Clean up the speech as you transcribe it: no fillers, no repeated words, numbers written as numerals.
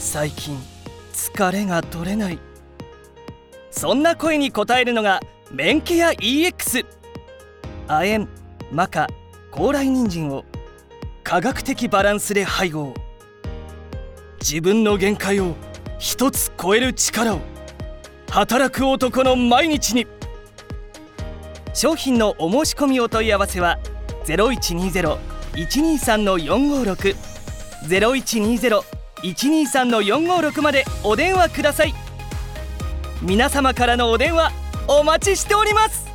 最近疲れが取れない。そんな声に応えるのがメンケア EX。 亜鉛、マカ、高麗人参を科学的バランスで配合。自分の限界を一つ超える力を、働く男の毎日に。商品のお申し込みお問い合わせは 0120-123-456 0120-123-456 までお電話ください。皆様からのお電話お待ちしております。